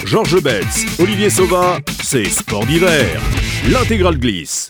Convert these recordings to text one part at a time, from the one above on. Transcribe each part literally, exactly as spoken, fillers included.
Georges Betz, Olivier Sauva, c'est Sport d'hiver. L'intégrale glisse.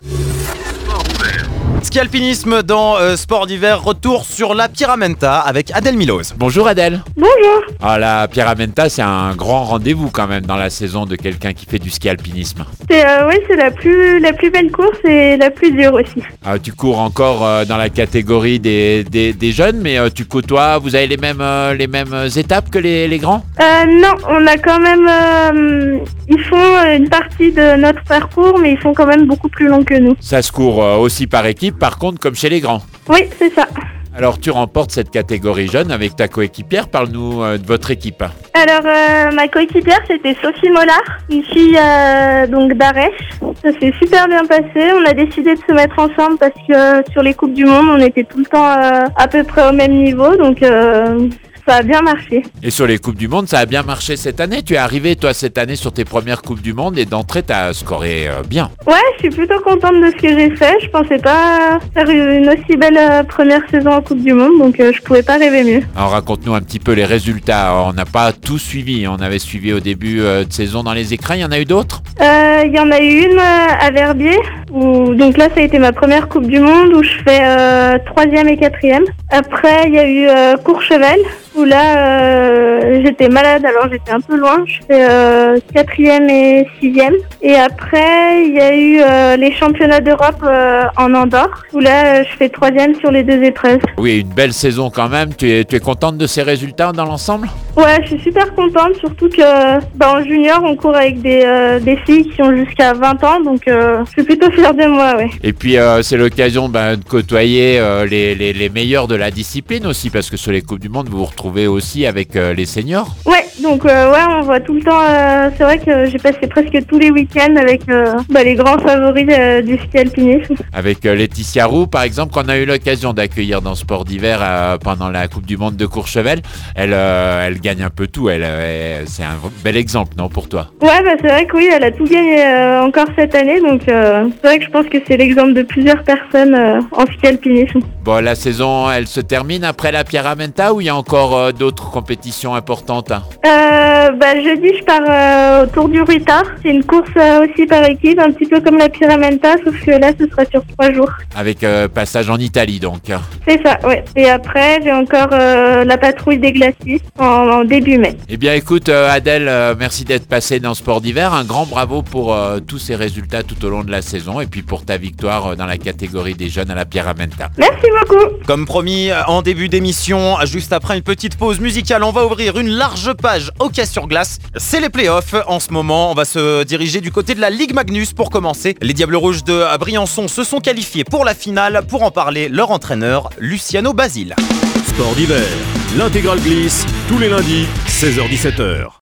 Ski alpinisme dans euh, Sport d'hiver, retour sur la Pyramenta avec Adèle Miloz. Bonjour Adèle. Bonjour. Ah, la Pyramenta, c'est un grand rendez-vous quand même dans la saison de quelqu'un qui fait du ski alpinisme. C'est euh, oui, c'est la plus la plus belle course et la plus dure aussi. Ah, tu cours encore euh, dans la catégorie des, des, des jeunes, mais euh, tu côtoies, vous avez les mêmes, euh, les mêmes étapes que les, les grands? Euh, non, on a quand même euh, ils font une partie de notre parcours, mais ils font quand même beaucoup plus long que nous. Ça se court euh, aussi par équipe, par contre, comme chez les grands. Oui, c'est ça. Alors, tu remportes cette catégorie jeune avec ta coéquipière. Parle-nous euh, de votre équipe. Alors, euh, ma coéquipière, c'était Sophie Mollard, une fille euh, donc d'Arèche. Ça s'est super bien passé. On a décidé de se mettre ensemble parce que euh, sur les Coupes du Monde, on était tout le temps euh, à peu près au même niveau. Donc, euh, ça a bien marché. Et sur les Coupes du Monde, ça a bien marché cette année. Tu es arrivé, toi, cette année sur tes premières Coupes du Monde et d'entrée, tu as scoré euh, bien. Ouais, je suis plutôt contente de ce que j'ai fait. Je pensais pas faire une aussi belle euh, première saison en Coupe du Monde, donc euh, je pouvais pas rêver mieux. Alors, raconte-nous un petit peu les résultats. On n'a pas tout suivi. On avait suivi au début euh, de saison dans les écrans. Il y en a eu d'autres? Euh, Il y en a eu une euh, à Verbier, où, donc là, ça a été ma première Coupe du Monde, où je fais euh, troisième et quatrième. Après, il y a eu euh, Courchevel, où là, euh, j'étais malade, alors j'étais un peu loin. Je fais euh, quatrième et sixième. Et après, il y a eu euh, les championnats d'Europe euh, en Andorre, où là, euh, je fais troisième sur les deux épreuves. Oui, une belle saison quand même. Tu es, tu es contente de ces résultats dans l'ensemble? Ouais, je suis super contente, surtout que bah, en junior, on court avec des, euh, des filles qui ont jusqu'à vingt ans, donc euh, je suis plutôt fière de moi, ouais. Et puis, euh, c'est l'occasion ben, de côtoyer euh, les, les, les meilleurs de la discipline aussi, parce que sur les Coupes du Monde, vous vous retrouvez aussi avec euh, les seniors. Ouais, donc euh, ouais, on voit tout le temps. Euh, c'est vrai que j'ai passé presque tous les week-ends avec euh, bah, les grands favoris euh, du ski alpinisme. Avec euh, Laetitia Roux, par exemple, qu'on a eu l'occasion d'accueillir dans Sport d'hiver euh, pendant la Coupe du Monde de Courchevel. Elle, euh, elle gagne un peu tout. Elle, euh, c'est un bel exemple, non, pour toi? Ouais, bah c'est vrai que oui, elle a tout gagné euh, encore cette année, donc euh, c'est vrai que je pense que c'est l'exemple de plusieurs personnes euh, en ski alpinisme. Bon, la saison, elle se termine après la Pyramenta ou il y a encore euh, d'autres compétitions importantes? Euh, bah, jeudi, je pars euh, au Tour du Ruitard. C'est une course euh, aussi par équipe, un petit peu comme la Pyramenta, sauf que là, ce sera sur trois jours. Avec euh, passage en Italie, donc. C'est ça, ouais. Et après, j'ai encore euh, la patrouille des glacis en, en début mai. Eh bien, écoute, euh, Adèle, euh, merci d'être passée dans Sport d'hiver. Un grand bravo pour euh, tous ces résultats tout au long de la saison et puis pour ta victoire euh, dans la catégorie des jeunes à la Pyramenta. Merci beaucoup. Comme promis en début d'émission, juste après une petite pause musicale, on va ouvrir une large page hockey sur glace. C'est les playoffs. En ce moment, on va se diriger du côté de la Ligue Magnus pour commencer. Les Diables Rouges de Briançon se sont qualifiés pour la finale. Pour en parler, leur entraîneur, Luciano Basile. Sport d'hiver. L'intégrale glisse tous les lundis, seize heures dix-sept heures.